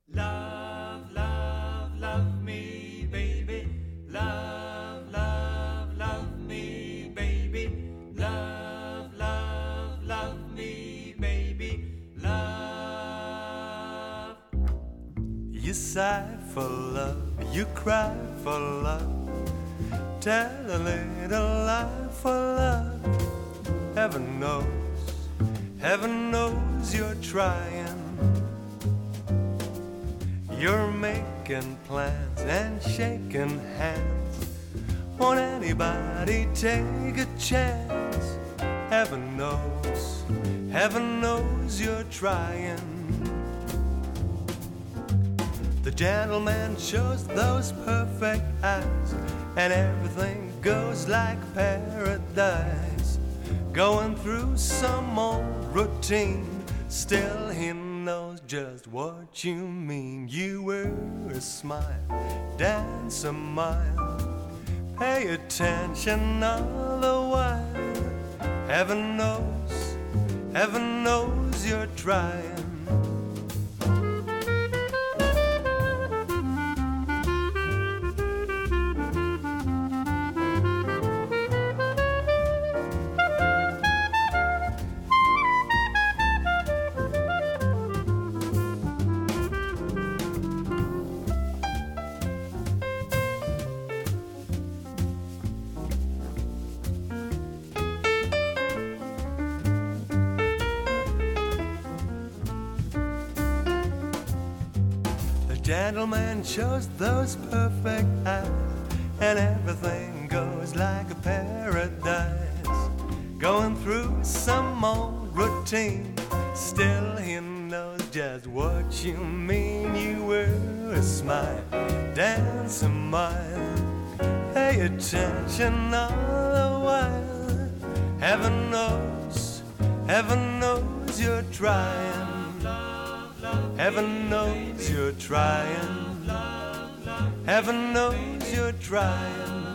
Love, love, love me, baby. Love, love, love me, baby. Love, love, love me, baby. Love. You sigh for love, you cry for love. Tell a little lie for love. Heaven knows you're trying. You're making plans and shaking hands. Won't anybody take a chance? Heaven knows you're trying. The gentleman shows those perfect eyes, and everything goes like paradise. Going through some old routine, still he knows just what you mean. You wear a smile, dance a mile, pay attention all the while. Heaven knows you're trying. Gentleman shows those perfect eyes, and everything goes like a paradise. Going through some old routine, still he knows just what you mean. You wear a smile, dance a mile, pay attention all the while. Heaven knows you're trying. Heaven knows you're trying. Heaven knows you're trying.